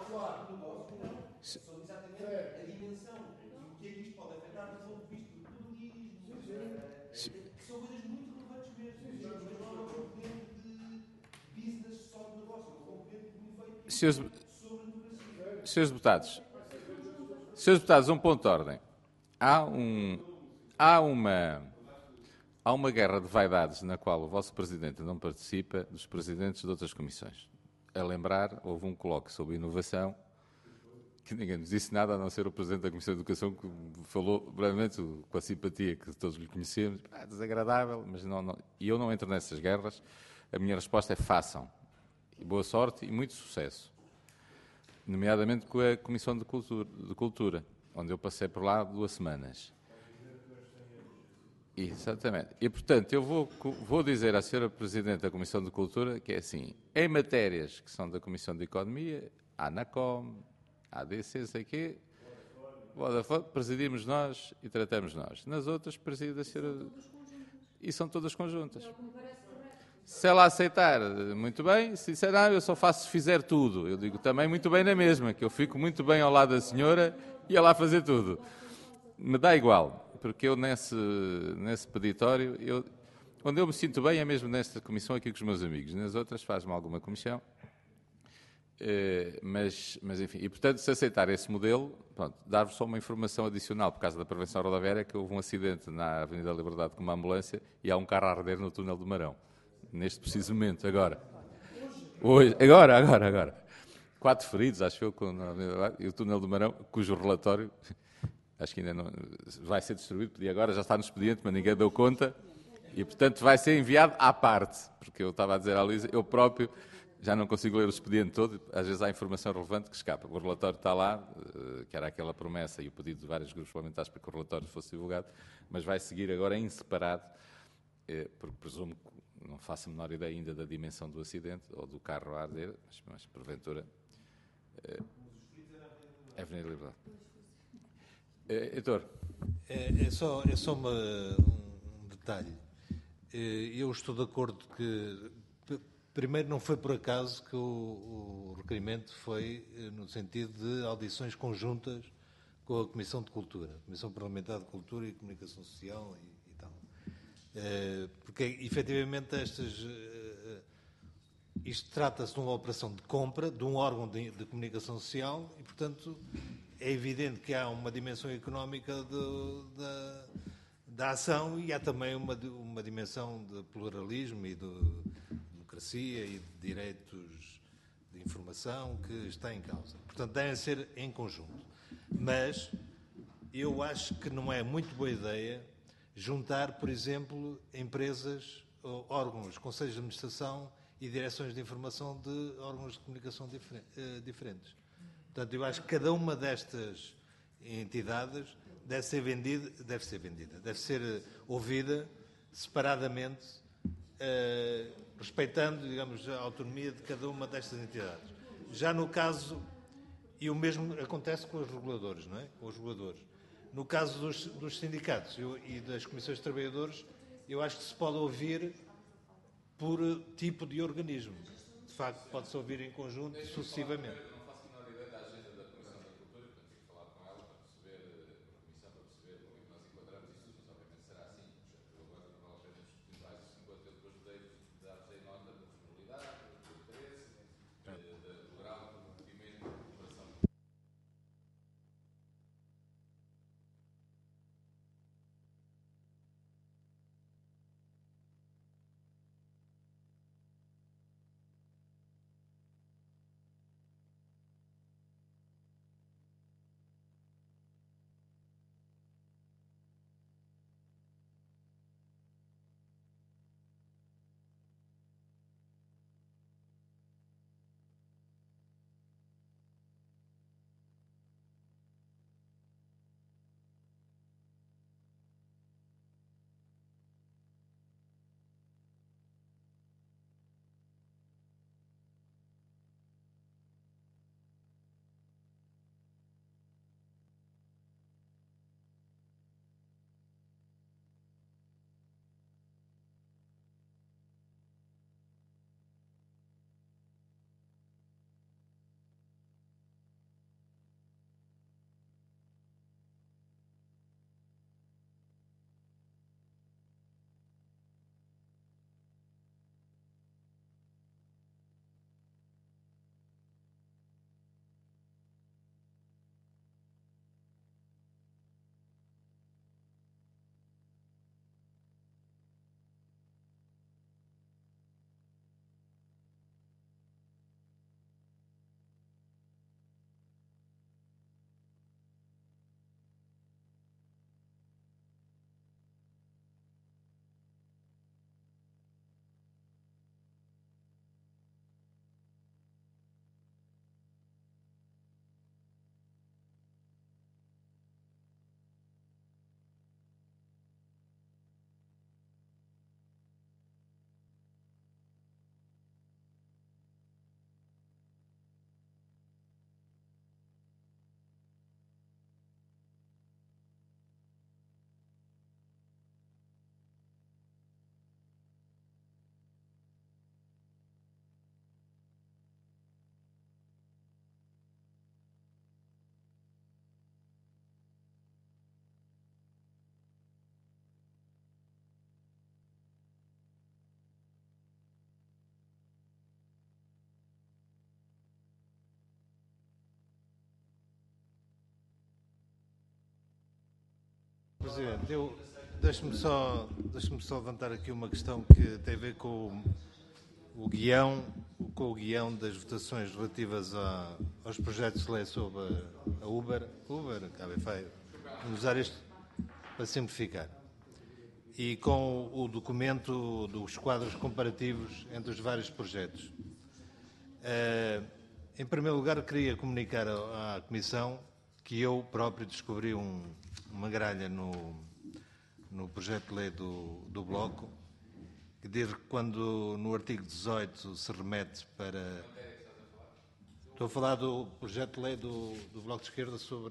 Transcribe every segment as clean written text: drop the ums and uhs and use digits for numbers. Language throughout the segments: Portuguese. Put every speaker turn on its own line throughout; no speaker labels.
São exatamente a dimensão e o que é que isto pode afetar do ponto de vista do turismo, que são coisas muito relevantes mesmo. Mas não é uma componente de business só de negócio, é uma componente de um efeito sobre a
Senhores deputados, um ponto de ordem. Há uma guerra de vaidades na qual o vosso Presidente não participa dos Presidentes de outras comissões. A lembrar, houve um colóquio sobre inovação que ninguém nos disse nada a não ser o Presidente da Comissão de Educação que falou brevemente com a simpatia que todos lhe conhecemos. Desagradável, mas não. E eu não entro nessas guerras. A minha resposta é façam. E boa sorte e muito sucesso. Nomeadamente com a Comissão de Cultura, onde eu passei por lá 2 semanas. Exatamente. E, portanto, eu vou dizer à Sra. Presidente da Comissão de Cultura que é assim, em matérias que são da Comissão de Economia, a ANACOM, a ADC, sei quê, presidimos nós e tratamos nós. Nas outras, preside a Sra. E são todas conjuntas. Se ela aceitar, muito bem. Se disser, não, eu só faço se fizer tudo. Eu digo também muito bem na mesma, que eu fico muito bem ao lado da senhora e ela a fazer tudo. Me dá igual, porque eu nesse peditório, onde eu me sinto bem é mesmo nesta comissão aqui com os meus amigos. Nas outras faz-me alguma comissão. Mas enfim, e portanto, se aceitar esse modelo, dar-vos só uma informação adicional por causa da prevenção rodoviária, que houve um acidente na Avenida da Liberdade com uma ambulância e há um carro a arder no túnel do Marão. Neste preciso momento, agora. Hoje, agora. 4 feridos, acho eu, e o túnel do Marão, cujo relatório, acho que ainda não vai ser distribuído, e agora já está no expediente, mas ninguém deu conta, e portanto vai ser enviado à parte, porque eu estava a dizer à Luísa, eu próprio já não consigo ler o expediente todo, às vezes há informação relevante que escapa. O relatório está lá, que era aquela promessa e o pedido de vários grupos parlamentares para que o relatório fosse divulgado, mas vai seguir agora em separado, porque presumo que não faço a menor ideia ainda da dimensão do acidente ou do carro a arder, mas porventura é Avenida Liberdade. Heitor.
É só um detalhe. Eu estou de acordo que, primeiro, não foi por acaso que o requerimento foi no sentido de audições conjuntas com a Comissão de Cultura, Comissão Parlamentar de Cultura e Comunicação Social e tal. Porque, efetivamente, isto trata-se de uma operação de compra de um órgão de comunicação social e, portanto, é evidente que há uma dimensão económica da ação e há também uma dimensão de pluralismo e de democracia e de direitos de informação que está em causa. Portanto, devem ser em conjunto. Mas eu acho que não é muito boa ideia juntar, por exemplo, empresas, órgãos, conselhos de administração e direções de informação de órgãos de comunicação diferentes. Portanto, eu acho que cada uma destas entidades deve ser ouvida separadamente, respeitando, digamos, a autonomia de cada uma destas entidades. Já no caso, e o mesmo acontece com os reguladores, não é? Com os reguladores. No caso dos sindicatos e das comissões de trabalhadores, eu acho que se pode ouvir por tipo de organismo. De facto, pode-se ouvir em conjunto sucessivamente. Presidente, deixe-me só levantar aqui uma questão que tem a ver com o guião das votações relativas aos projetos de lei sobre a Uber, vamos usar isto para simplificar, e com o documento dos quadros comparativos entre os vários projetos. Em primeiro lugar, queria comunicar à Comissão que eu próprio descobri uma gralha no projeto de lei do Bloco, que diz que quando no artigo 18 se remete para... Estou a falar do projeto de lei do Bloco de Esquerda sobre...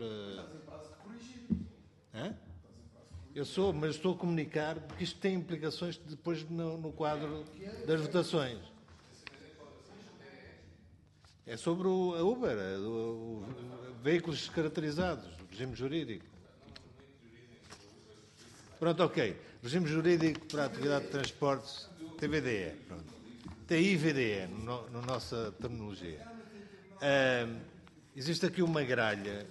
Mas estou a comunicar porque isto tem implicações depois no quadro das votações. É sobre a Uber, veículos descaracterizados, regime jurídico. Pronto, ok. Regime jurídico para a atividade de transportes, TVDE. Pronto. TIVDE, na nossa terminologia. Existe aqui uma gralha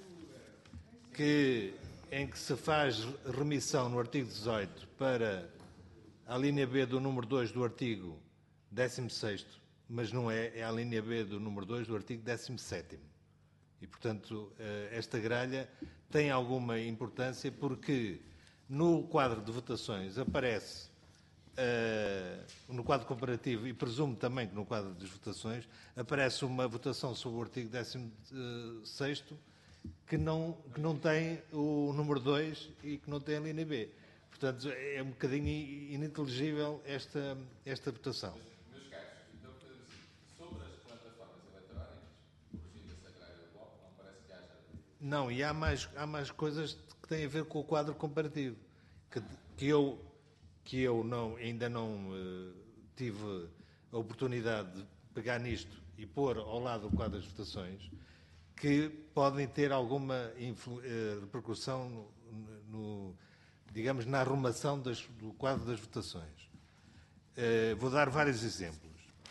em que se faz remissão no artigo 18 para a linha B do número 2 do artigo 16º, mas não é a linha B do número 2 do artigo 17º. E, portanto, esta gralha tem alguma importância porque no quadro de votações aparece, no quadro comparativo, e presumo também que no quadro das votações, aparece uma votação sobre o artigo 16º que não tem o número 2 e que não tem a linha B. Portanto, é um bocadinho ininteligível esta votação.
Meus caros, então fazemos assim, sobre as plataformas eletrónicas, corrigindo essa gralha do Bloco, não parece que haja...
Não, e há mais coisas que têm a ver com o quadro comparativo, que eu ainda não tive a oportunidade de pegar nisto e pôr ao lado do quadro das votações, que podem ter alguma repercussão digamos, na arrumação do quadro das votações. Vou dar vários exemplos.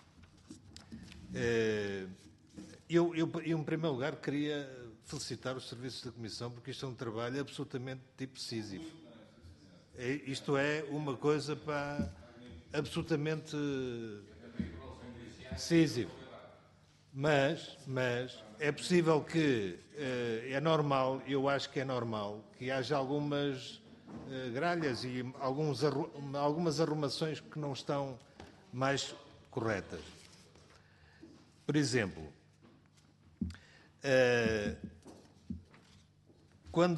Eu, em primeiro lugar, queria felicitar os serviços da Comissão, porque isto é um trabalho absolutamente tipo Sísifo. Isto é uma coisa absolutamente Sísifo. Mas é possível que, é normal, eu acho que é normal, que haja algumas gralhas e algumas arrumações que não estão mais corretas. Por exemplo, quando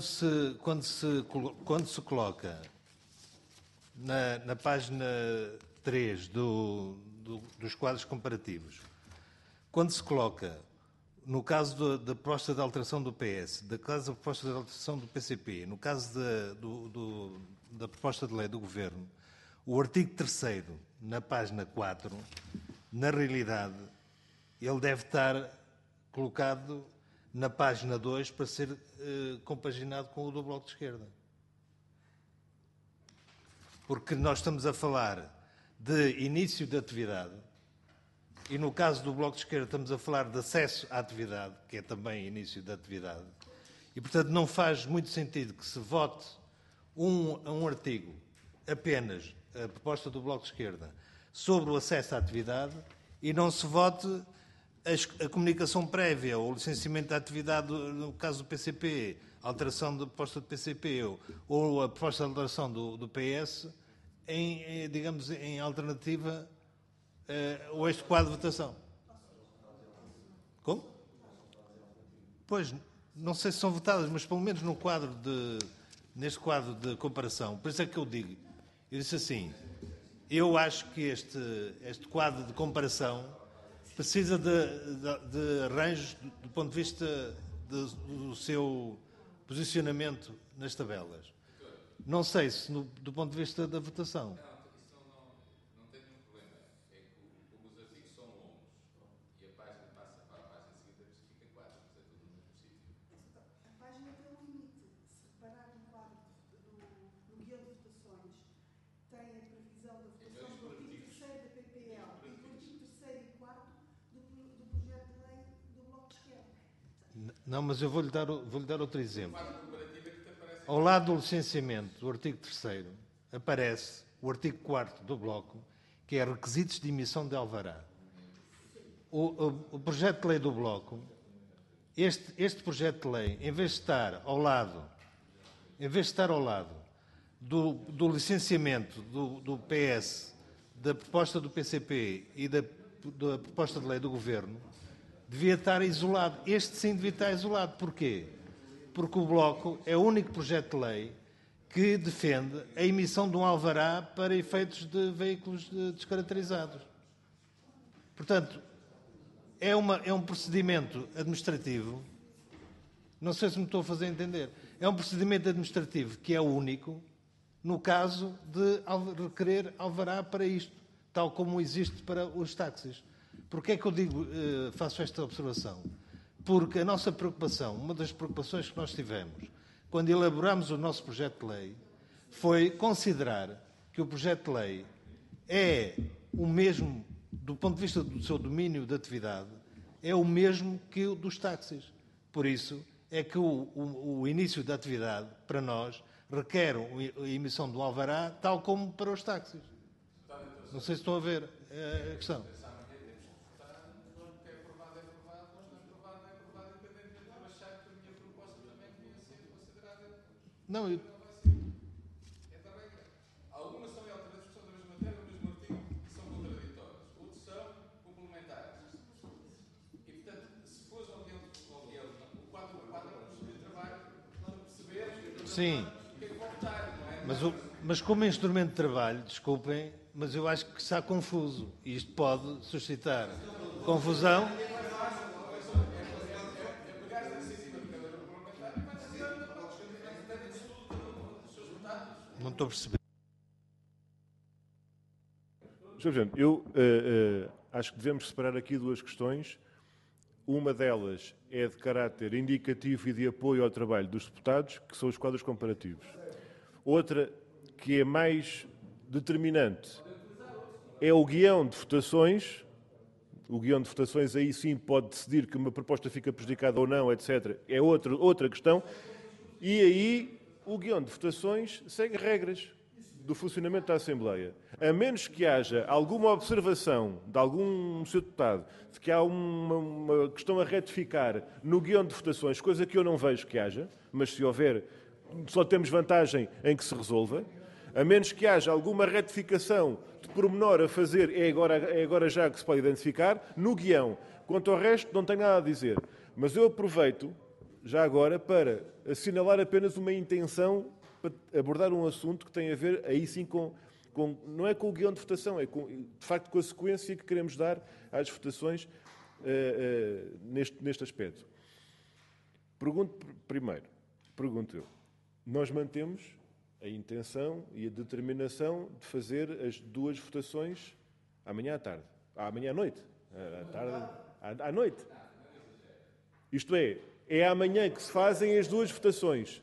se coloca na página 3 dos quadros comparativos, quando se coloca, no caso da proposta de alteração do PS, no caso da proposta de alteração do PCP, no caso da proposta de lei do Governo, o artigo 3º, na página 4, na realidade, ele deve estar colocado na página 2 para ser compaginado com o do Bloco de Esquerda. Porque nós estamos a falar de início de atividade e, no caso do Bloco de Esquerda, estamos a falar de acesso à atividade, que é também início da atividade. E, portanto, não faz muito sentido que se vote um artigo, apenas a proposta do Bloco de Esquerda, sobre o acesso à atividade e não se vote a comunicação prévia ou o licenciamento da atividade, no caso do PCP, a alteração da proposta do PCP ou a proposta de alteração do PS, digamos, em alternativa ou este quadro de votação. Como? Pois, não sei se são votadas, mas pelo menos neste quadro de comparação. Por isso é que eu disse assim, eu acho que este quadro de comparação precisa de arranjos do ponto de vista do seu posicionamento nas tabelas. Não sei se do ponto de vista da votação.
Não tem nenhum problema. É que como os artigos são longos e a página passa para a página seguinte, fica 4, mas é tudo no mesmo sítio.
A página tem um limite. Se reparar no quadro no guião de votações, tem a previsão da votação do artigo 3º da PPL e do artigo 3º e 4º do projeto de lei do Bloco de Esquerda.
Não, mas eu vou-lhe dar outro exemplo.
O quadro comparativo é que te aparece
ao lado do licenciamento do artigo 3º, aparece o artigo 4º do bloco, que é requisitos de emissão de alvará. O projeto de lei do bloco, este projeto de lei, em vez de estar ao lado do licenciamento do PS, da proposta do PCP e da proposta de lei do Governo, devia estar isolado. Este sim devia estar isolado. Porquê? Porque o Bloco é o único projeto de lei que defende a emissão de um alvará para efeitos de veículos descaracterizados. Portanto, é um procedimento administrativo, não sei se me estou a fazer entender, é um procedimento administrativo que é único no caso de requerer alvará para isto, tal como existe para os táxis. Porquê é que eu faço esta observação? Porque a nossa preocupação, uma das preocupações que nós tivemos quando elaborámos o nosso projeto de lei, foi considerar que o projeto de lei é o mesmo, do ponto de vista do seu domínio de atividade, é o mesmo que o dos táxis. Por isso é que o início da atividade, para nós, requer a emissão do alvará, tal como para os táxis. Não sei se estão a ver a questão. Não,
Algumas são alteradas porque são da mesma matéria, do mesmo artigo, e são contraditórias. Outras são complementares. E, portanto, se fores ao guião, o quadro de trabalho, para perceber
sim.
o que é que pode estar, não é?
Mas como instrumento de trabalho, desculpem, mas eu acho que está confuso. E isto pode suscitar confusão. Não estou a perceber.
Sr. Presidente, eu acho que devemos separar aqui duas questões. Uma delas é de caráter indicativo e de apoio ao trabalho dos deputados, que são os quadros comparativos. Outra, que é mais determinante, é o guião de votações. O guião de votações aí sim pode decidir que uma proposta fica prejudicada ou não, etc. É outra questão. E aí o guião de votações segue regras do funcionamento da Assembleia. A menos que haja alguma observação de algum seu deputado de que há uma questão a retificar no guião de votações, coisa que eu não vejo que haja, mas se houver, só temos vantagem em que se resolva. A menos que haja alguma retificação de pormenor a fazer, é agora já que se pode identificar, no guião. Quanto ao resto, não tenho nada a dizer. Mas eu aproveito, já agora, para assinalar apenas uma intenção para abordar um assunto que tem a ver, aí sim, não é com o guião de votação, é de facto com a sequência que queremos dar às votações neste aspecto. Pergunto eu, nós mantemos a intenção e a determinação de fazer as duas votações amanhã à tarde, amanhã à noite, à noite. Isto é amanhã que se fazem as duas votações.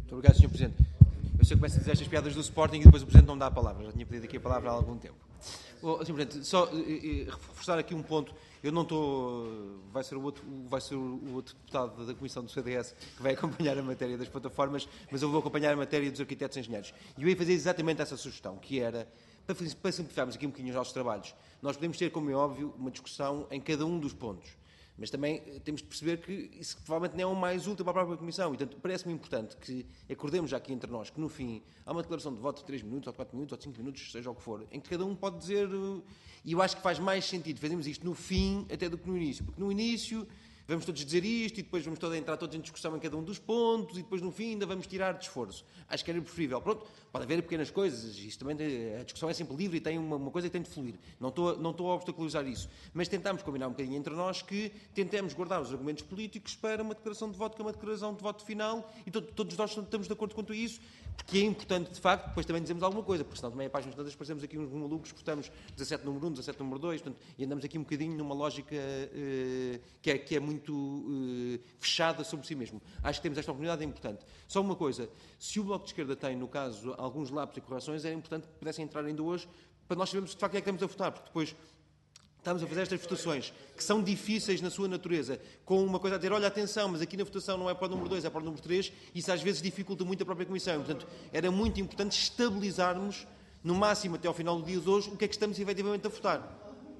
Muito obrigado, Sr. Presidente. Eu sei que começo a dizer estas piadas do Sporting e depois o Presidente não me dá a palavra. Já tinha pedido aqui a palavra há algum tempo. Sr. Presidente, só reforçar aqui um ponto. Eu não estou... Vai ser o outro deputado da Comissão do CDS que vai acompanhar a matéria das plataformas, mas eu vou acompanhar a matéria dos arquitetos e engenheiros. E eu ia fazer exatamente essa sugestão, que era, para simplificarmos aqui um bocadinho os nossos trabalhos, nós podemos ter, como é óbvio, uma discussão em cada um dos pontos. Mas também temos de perceber que isso provavelmente não é o mais útil para a própria Comissão. E, portanto, parece-me importante que acordemos já aqui entre nós que, no fim, há uma declaração de voto de 3 minutos, ou de 4 minutos, ou de 5 minutos, seja o que for, em que cada um pode dizer... E eu acho que faz mais sentido fazermos isto no fim até do que no início. Porque no início vamos todos dizer isto e depois vamos entrar todos em discussão em cada um dos pontos e depois no fim ainda vamos tirar de esforço. Acho que era preferível. Pronto, pode haver pequenas coisas, isto também, a discussão é sempre livre e tem uma coisa que tem de fluir. Não estou a obstaculizar isso. Mas tentamos combinar um bocadinho entre nós que tentemos guardar os argumentos políticos para uma declaração de voto que é uma declaração de voto final e todos nós estamos de acordo quanto a isso, porque é importante, de facto, depois também dizemos alguma coisa, porque senão também a páginas todas parecemos aqui uns malucos, votamos 17 número 1, 17 número 2, portanto, e andamos aqui um bocadinho numa lógica que é muito fechada sobre si mesmo. Acho que temos esta oportunidade, é importante. Só uma coisa, se o Bloco de Esquerda tem, no caso, alguns lapsos e correções, era importante que pudessem entrar ainda hoje, para nós sabermos de facto o que é que estamos a votar, porque depois estamos a fazer estas votações, que são difíceis na sua natureza, com uma coisa a dizer, olha, atenção, mas aqui na votação não é para o número 2, é para o número 3, isso às vezes dificulta muito a própria Comissão. Portanto, era muito importante estabilizarmos, no máximo até ao final do dia de hoje, o que é que estamos efetivamente a votar.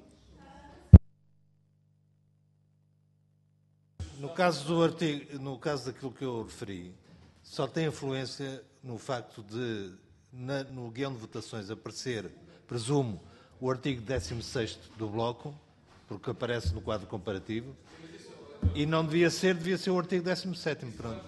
No caso do artigo, no caso daquilo que eu referi, só tem influência no facto de, no guião de votações, aparecer, presumo, o artigo 16º do Bloco, porque aparece no quadro comparativo, e não devia ser o artigo 17º, pronto.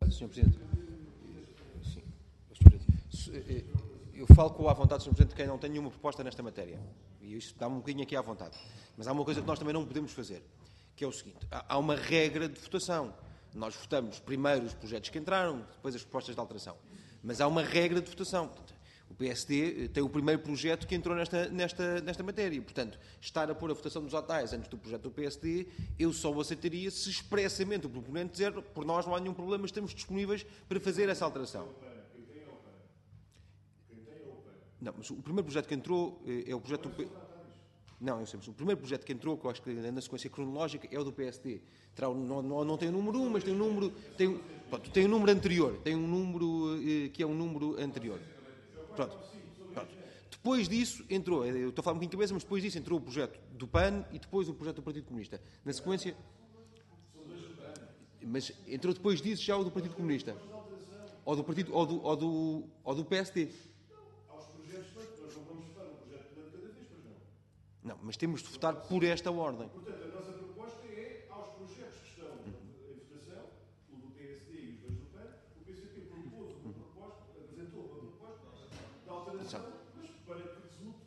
Sr. Presidente. Sim. Sr. Presidente. Eu falo com a vontade, Sr. Presidente, de quem não tem nenhuma proposta nesta matéria. E isso dá-me um bocadinho aqui à vontade. Mas há uma coisa que nós também não podemos fazer, que é o seguinte. Há uma regra de votação. Nós votamos primeiro os projetos que entraram, depois as propostas de alteração. Mas há uma regra de votação. Portanto, o PSD tem o primeiro projeto que entrou nesta matéria. Portanto, estar a pôr a votação dos hotéis antes do projeto do PSD, eu só o aceitaria se expressamente o proponente dizer por nós não há nenhum problema, estamos disponíveis para fazer essa alteração. Não, mas o primeiro projeto que entrou é o projeto do PSD. Não, eu sei, mas o primeiro projeto que entrou, que eu acho que é na sequência cronológica, é o do PSD. Não tem o número 1, mas tem um número. Tem um número anterior. Tem um número que é um número anterior. Pronto. Depois disso entrou, eu estou a falar um bocadinho de cabeça, mas depois disso entrou o projeto do PAN e depois o projeto do Partido Comunista. Na sequência. Mas entrou depois disso já o do Partido Comunista. Ou do Partido. Ou do PSD. Não, mas temos de votar por esta ordem.
Portanto, a nossa proposta é aos projetos que estão em votação, o do PSD e os dois do PAN, o PCP propôs uma proposta, apresentou uma proposta de alteração, mas para que resulte.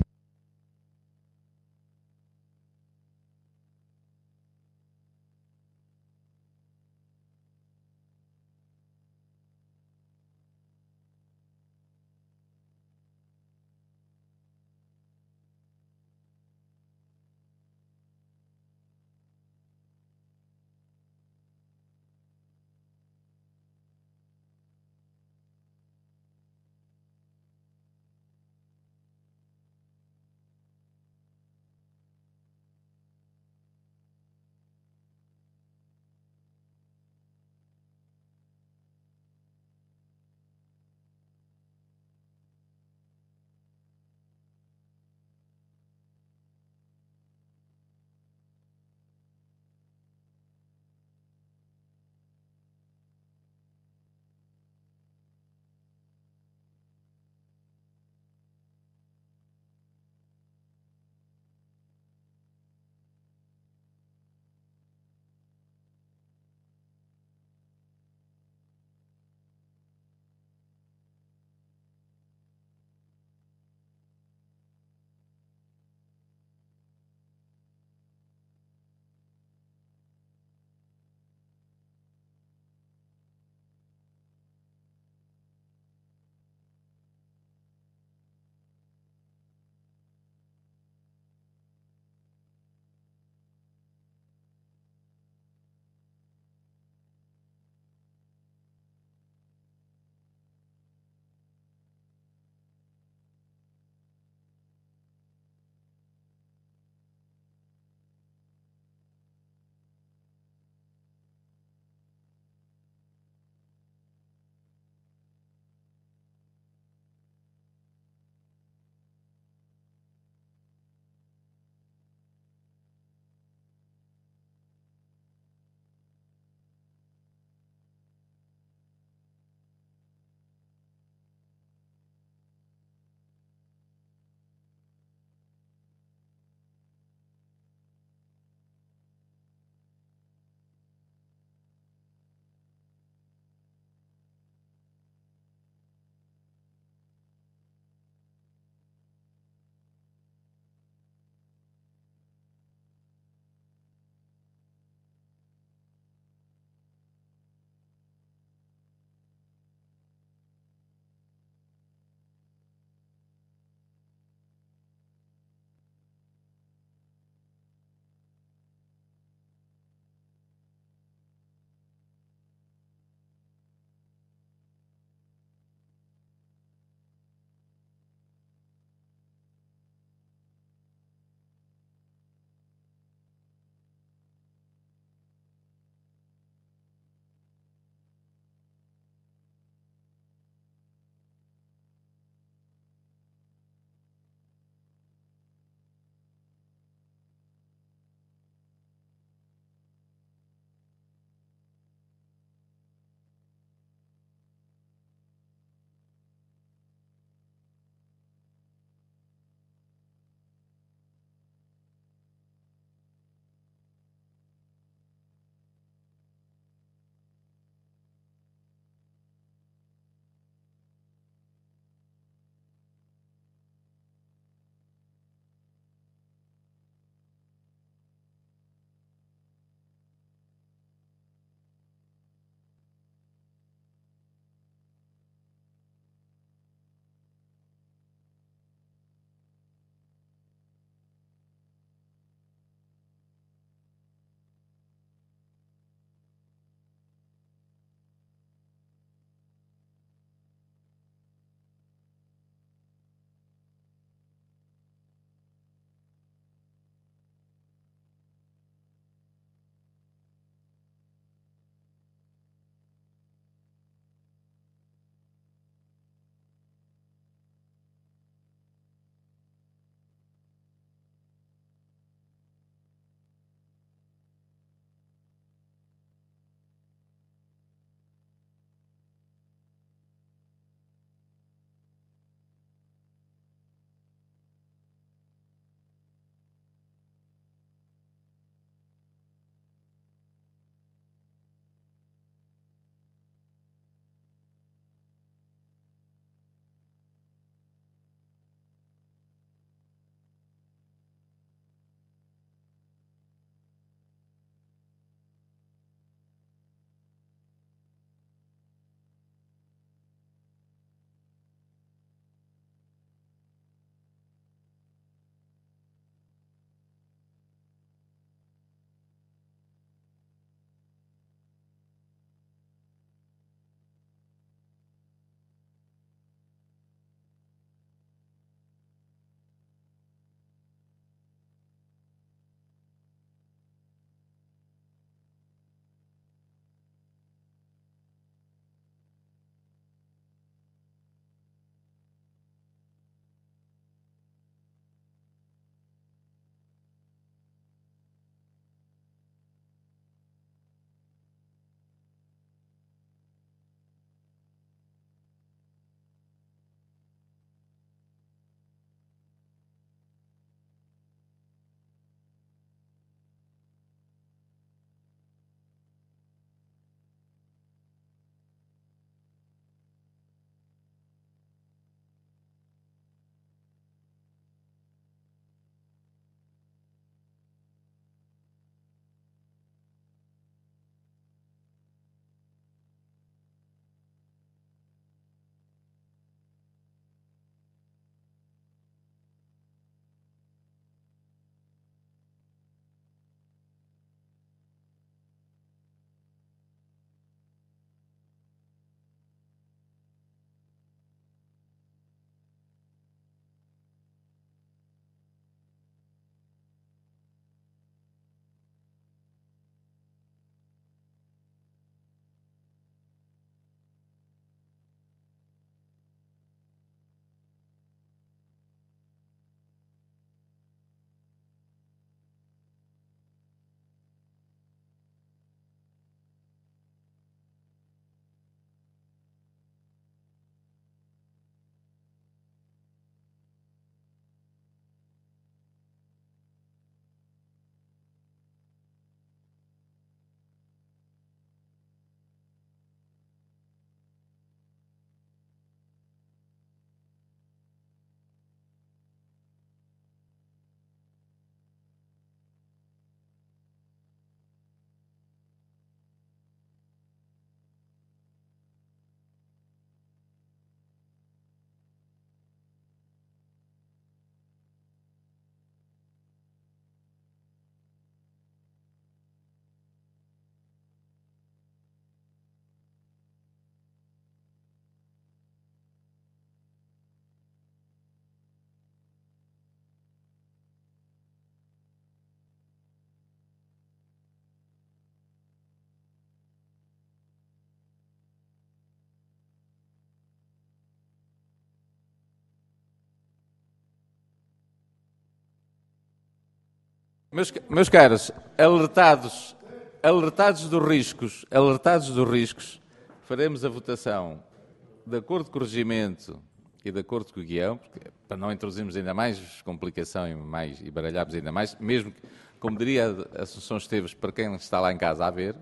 Meus caros, alertados dos riscos, faremos a votação de acordo com o regimento e de acordo com o guião, para não introduzirmos ainda mais complicação e baralharmos ainda mais, mesmo que, como diria a Assunção Esteves, para quem está lá em casa a ver,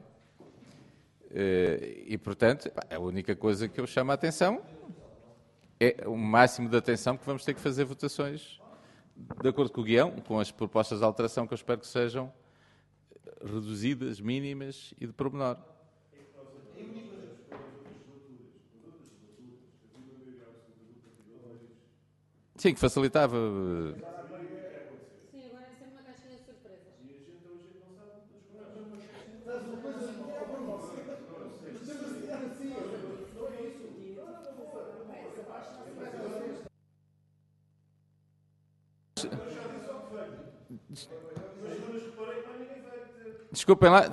e, portanto, a única coisa que eu chamo a atenção é o máximo de atenção, que vamos ter que fazer votações de acordo com o guião, com as propostas de alteração que eu espero que sejam reduzidas, mínimas e de pormenor. Sim, que facilitava.
Sim, agora é sempre uma caixinha de surpresas.
Desculpem lá.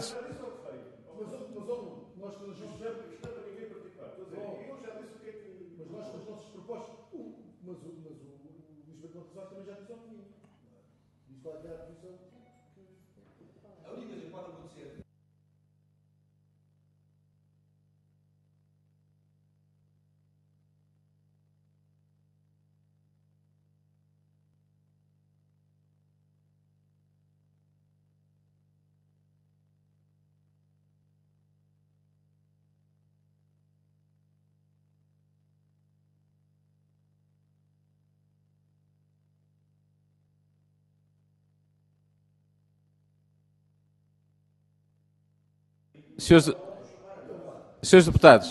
Senhores deputados,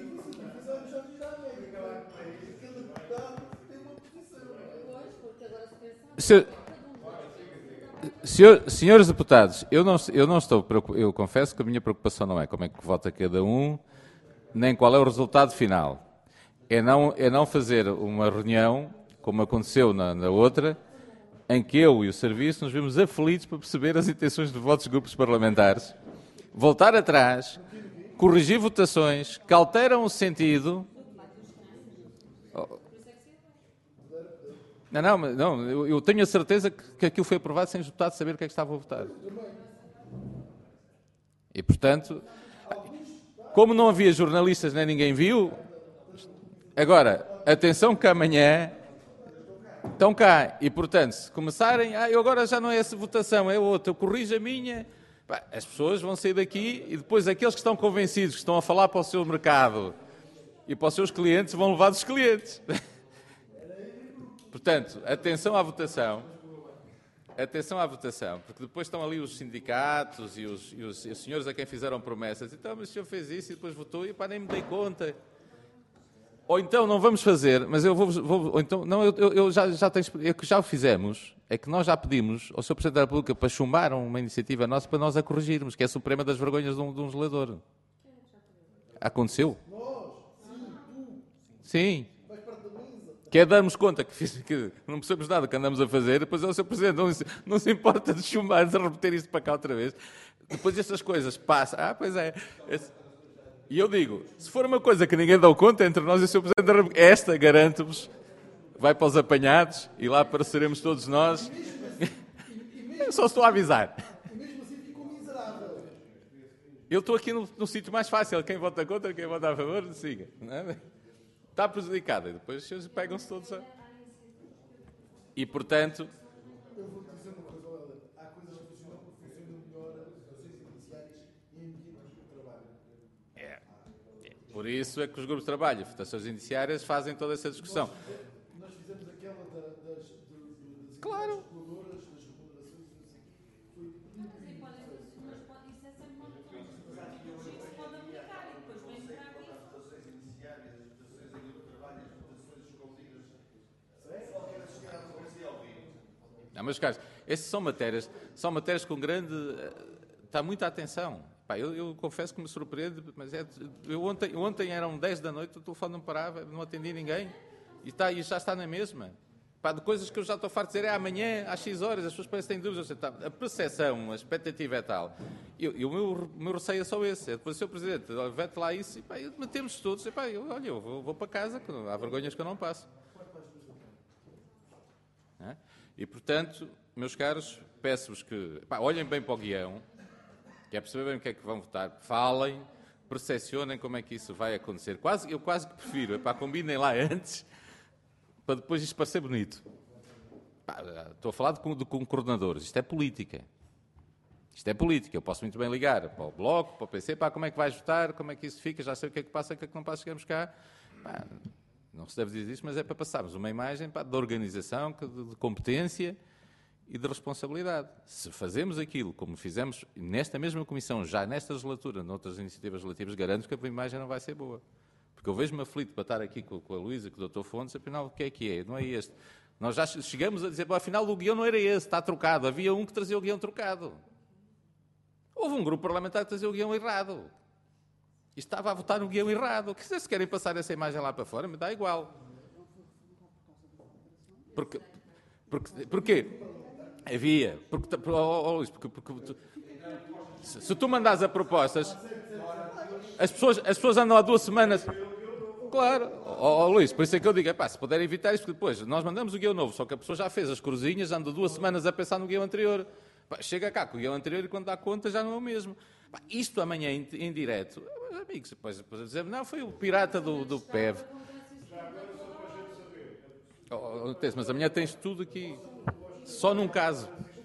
senhores deputados, eu não estou preocupado, eu confesso que a minha preocupação não é como é que vota cada um, nem qual é o resultado final. É não fazer uma reunião, como aconteceu na outra, em que eu e o Serviço nos vimos aflitos para perceber as intenções de votos de grupos parlamentares, voltar atrás, corrigir votações que alteram o sentido. Não, eu tenho a certeza que aquilo foi aprovado sem os deputados saber o que é que estavam a votar. E, portanto, como não havia jornalistas nem ninguém viu, agora, atenção que amanhã estão cá. E, portanto, se começarem, eu agora já não é essa votação, é outra, eu corrijo a minha, as pessoas vão sair daqui e depois aqueles que estão convencidos, que estão a falar para o seu mercado e para os seus clientes, vão levar dos clientes. Portanto, atenção à votação, porque depois estão ali os sindicatos e os senhores a quem fizeram promessas. Então, mas o senhor fez isso e depois votou e nem me dei conta. Ou então não vamos fazer, mas eu vou ou então, não, eu já tenho, é que já o fizemos, é que nós já pedimos ao Sr. Presidente da República para chumbar uma iniciativa nossa para nós a corrigirmos, que é a suprema das vergonhas de um legislador. Aconteceu? Sim. Que é darmos conta que não percebemos nada que andamos a fazer, depois é o Sr. Presidente, não se importa de chumbar, de repetir isto para cá outra vez. Depois estas coisas passam. Pois é. E eu digo, se for uma coisa que ninguém dá conta entre nós e o Sr. Presidente da República, esta, garanto-vos, vai para os apanhados e lá apareceremos todos nós. Eu só estou a avisar. Eu estou aqui no sítio mais fácil. Quem vota contra, quem vota a favor, siga. Está prejudicado. E depois os senhores pegam-se todos a... E, portanto...
Eu vou dizer uma coisa, olha, há coisas que funcionam melhor as ações iniciais e em equipas de trabalho.
Por isso é que os grupos de trabalho e votações indiciárias fazem toda essa discussão.
Nós fizemos aquela das
Claro.
calculadoras, das remunerações,
Mas isso é sempre uma questão de se pode aplicar e depois vem para aqui.
Não, meus caros, essas são matérias com grande... Está muita atenção. Eu confesso que me surpreende, mas ontem eram 10 da noite, o telefone não parava, não atendi ninguém, e já está na mesma. De coisas que eu já estou farto de dizer, amanhã, às X horas, as pessoas parecem que têm dúvidas. A percepção, a expectativa é tal. E o meu receio é só esse. É depois o Sr. Presidente, vete lá isso, e metemos todos, eu vou para casa, que há vergonhas que eu não passo. E, portanto... meus caros, peço-vos que olhem bem para o guião, que é perceber bem o que é que vão votar, falem, percepcionem como é que isso vai acontecer. Eu quase que prefiro, combinem lá antes, para depois isto parecer bonito. Estou a falar com coordenadores, isto é política. Isto é política, eu posso muito bem ligar para o Bloco, para o PC, como é que vais votar, como é que isso fica, já sei o que é que passa, o que é que não passa, chegamos cá. Não se deve dizer isto, mas é para passarmos uma imagem de organização, de competência e de responsabilidade. Se fazemos aquilo como fizemos nesta mesma comissão, já nesta legislatura, noutras iniciativas legislativas, garanto que a imagem não vai ser boa. Porque eu vejo-me aflito para estar aqui com a Luísa, com o Dr. Fontes, afinal, o que é? Não é este. Nós já chegamos a dizer, afinal, o guião não era esse, está trocado. Havia um que trazia o guião trocado. Houve um grupo parlamentar que trazia o guião errado. E estava a votar no guião errado. Se querem passar essa imagem lá para fora, me dá igual. Porquê? Havia. Se tu mandares a propostas, as pessoas andam há 2 semanas... Claro. Luís, por isso é que eu digo, se puderem evitar isto, porque depois nós mandamos o guião novo, só que a pessoa já fez as cruzinhas, anda 2 semanas a pensar no guião anterior. Chega cá com o guião anterior e quando dá conta já não é o mesmo. Isto amanhã em direto, amigos, depois dizer, não, foi o pirata do PEV. Mas amanhã tens tudo aqui, só num caso.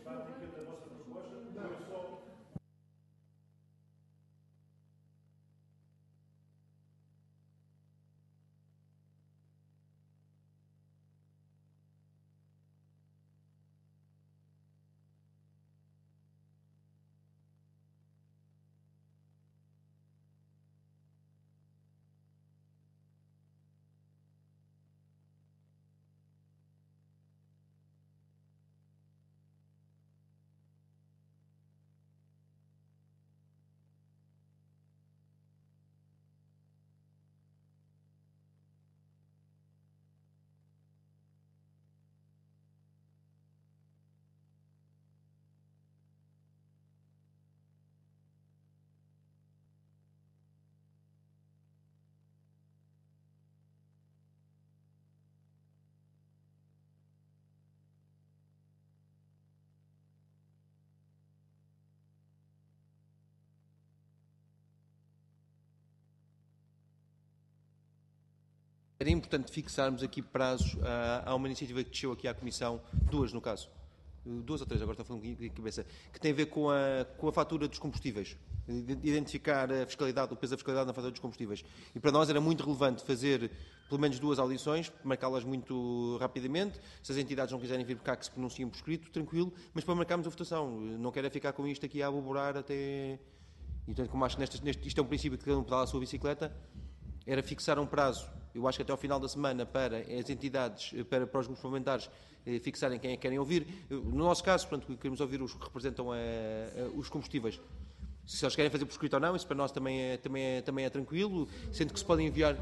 Era importante fixarmos aqui prazos a uma iniciativa que desceu aqui à Comissão, 2 no caso, 2 ou 3, agora estou falando de cabeça, que tem a ver com a fatura dos combustíveis, identificar a fiscalidade, o peso da fiscalidade na fatura dos combustíveis. E para nós era muito relevante fazer pelo menos 2 audições, marcá-las muito rapidamente, se as entidades não quiserem vir cá que se pronunciem por escrito, tranquilo, mas para marcarmos a votação. Não quero ficar com isto aqui a aboborar até... E portanto, como acho que isto é um princípio que cada um pedala a sua bicicleta, era fixar um prazo, eu acho que até ao final da semana, para as entidades, para os grupos parlamentares fixarem quem é que querem ouvir. No nosso caso, portanto, queremos ouvir os que representam os combustíveis. Se eles querem fazer por escrito ou não, isso para nós também é tranquilo, sendo que se podem enviar...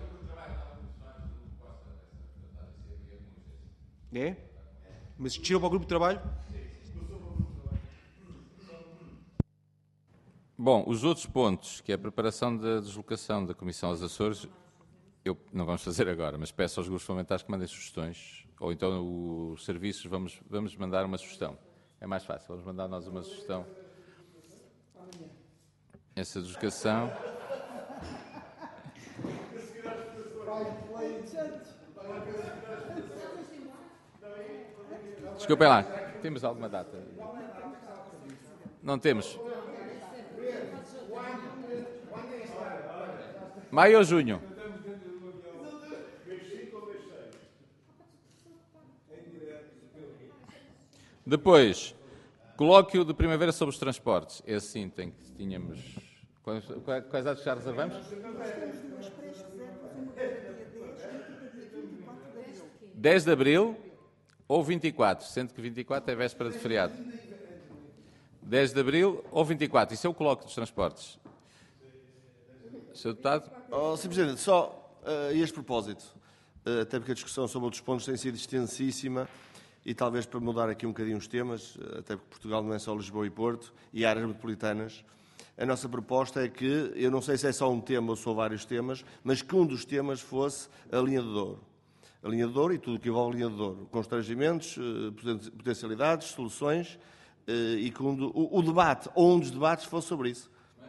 É? Mas tirou para o grupo de trabalho?
Bom, os outros pontos, que é a preparação da deslocação da Comissão aos Açores, não vamos fazer agora, mas peço aos grupos parlamentares que mandem sugestões, ou então os serviços, vamos mandar uma sugestão. É mais fácil, vamos mandar nós uma sugestão. Essa deslocação... Desculpem lá, temos alguma data? Não temos. Maio ou junho? Depois, colóquio de primavera sobre os transportes. Esse sim, tínhamos... Quais datas já reservamos? 10 de Abril ou 24, sendo que 24 é véspera de feriado. 10 de Abril ou 24, isso é o colóquio dos transportes. Sr. Deputado?
Sr. Presidente, só a este propósito, até porque a discussão sobre outros pontos tem sido extensíssima e talvez para mudar aqui um bocadinho os temas, até porque Portugal não é só Lisboa e Porto e áreas metropolitanas, a nossa proposta é que, eu não sei se é só um tema ou só vários temas, mas que um dos temas fosse a linha do Douro. a linha de Douro e tudo o que envolve a linha de Douro. Constrangimentos, potencialidades, soluções e que o debate ou um dos debates fosse sobre isso.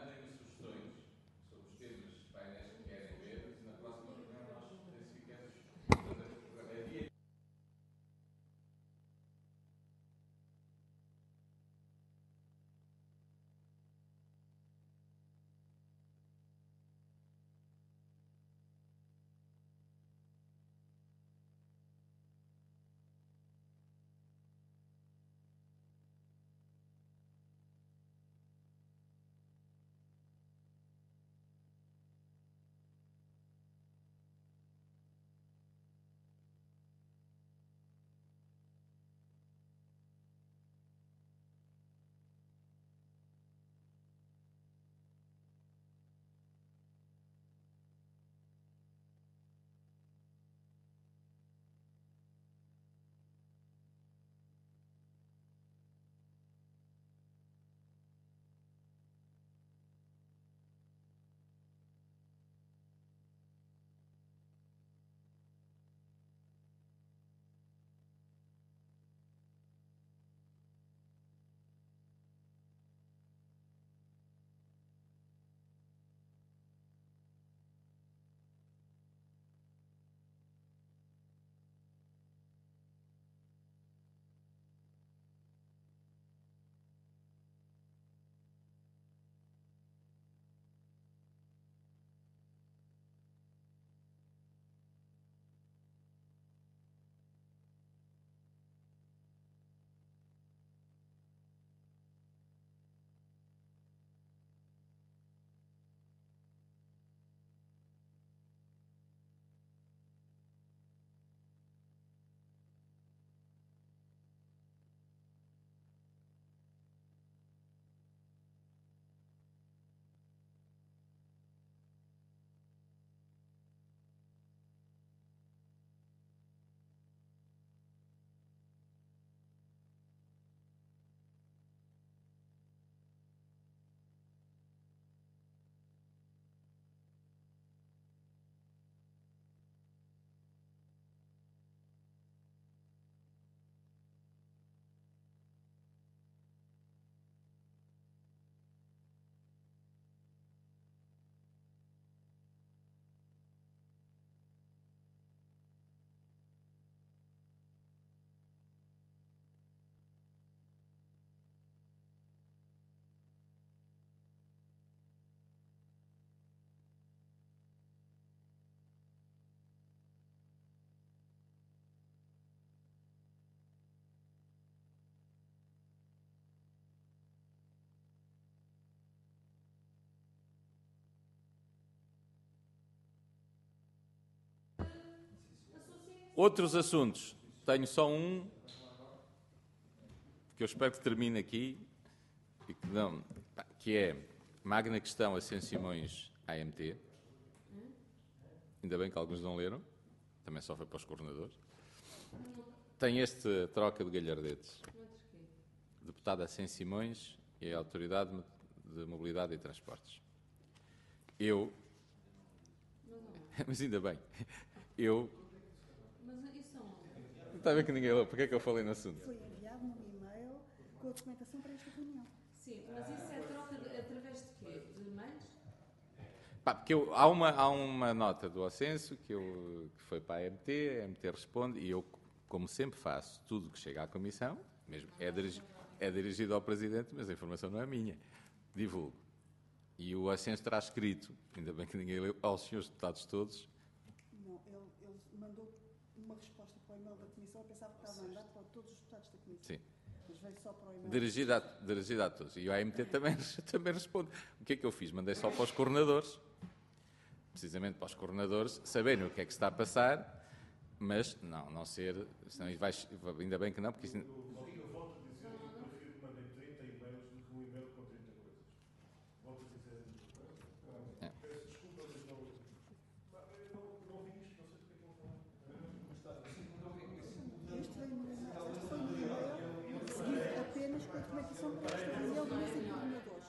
Outros assuntos. Tenho só um que eu espero que termine aqui e que não, que é magna questão Ascenso Simões AMT. Ainda bem que alguns não leram. Também só foi para os coordenadores. Tem esta troca de galhardetes. Deputado Ascenso Simões e a Autoridade de Mobilidade e Transportes. Eu... Mas ainda bem. Eu... Está a ver que ninguém leu. Porquê é que eu falei no assunto?
Foi enviado um e-mail com a documentação para esta reunião.
Sim, mas isso é troca através de quê? De mails?
Porque há uma nota do Ascenso que foi para a AMT responde e eu, como sempre faço, tudo que chega à Comissão, mesmo é dirigido ao Presidente, mas a informação não é minha, divulgo. E o Ascenso terá escrito, ainda bem que ninguém leu, aos senhores deputados todos.
Não, ele mandou uma resposta para o e-mail da Comissão, eu pensava que estava a mandar para todos os deputados da Comissão.
Sim.
Mas veio só para o e-mail.
Dirigida a todos. E o AMT também responde. O que é que eu fiz? Mandei só para os coordenadores, precisamente para os coordenadores, saberem o que é que está a passar, mas não ser... Senão ainda bem que não, porque isso...
Eu volto a dizer que eu prefiro que mandem 30 e-mails do que um e-mail com 30 coisas. Volto a dizer a mesma coisa. Peço desculpa, mas não vi isto, não sei do que é que vou falar.
Este veio no e-mail, este foi no e-mail, seguido apenas com a documentação para esta reunião do Conselho de Coordenadores.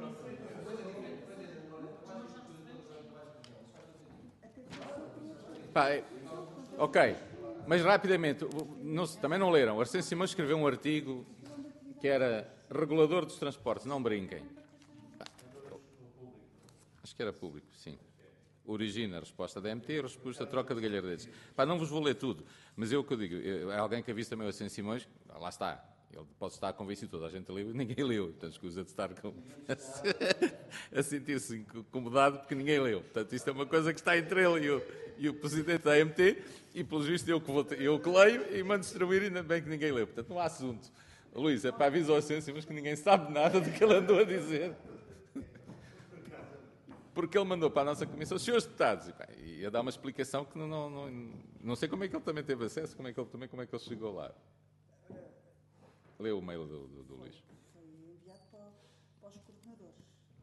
Até foi só para outro.
Pá, ok, mas rapidamente, também não leram. O Arsênio Simões escreveu um artigo que era regulador dos transportes, não brinquem. Pá, acho que era público, sim. Origina a resposta da MT, a resposta a troca de galhardetes. Pá, não vos vou ler tudo, mas é o que eu digo. É alguém que avisa também o Arsênio Simões, lá está. Ele pode estar convencido, toda a gente leu e ninguém leu. Portanto, escusa de estar a sentir-se incomodado porque ninguém leu. Portanto, isto é uma coisa que está entre ele e o presidente da AMT e, pelo visto, eu que leio e mando distribuir, ainda bem que ninguém leu. Portanto, não há assunto. Luís, é para avisar o Arsênio, mas que ninguém sabe nada do que ele andou a dizer. Porque ele mandou para a nossa comissão, os senhores deputados, e ia dar uma explicação que não sei como é que ele também teve acesso, como é que ele chegou lá. Leu o mail do Luís.
Foi enviado para os coordenadores.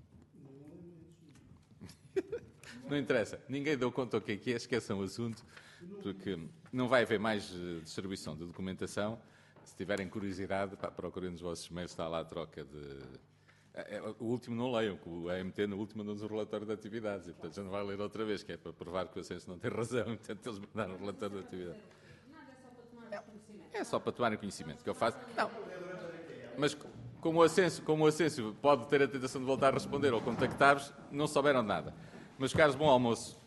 Não interessa. Ninguém deu conta o que é, esqueçam o assunto, porque não vai haver mais distribuição de documentação. Se tiverem curiosidade, procurem nos vossos mails, está lá a troca de... O último não leiam, que o AMT no último mandou-nos o relatório de atividades, e portanto já não vai ler outra vez, que é para provar que o Ascenso não tem razão, portanto eles mandaram o relatório de atividades. É só para tomarem conhecimento que eu faço. Não. Mas como o Ascenso pode ter a tentação de voltar a responder ou contactar-vos, não souberam nada. Meus caros, bom almoço.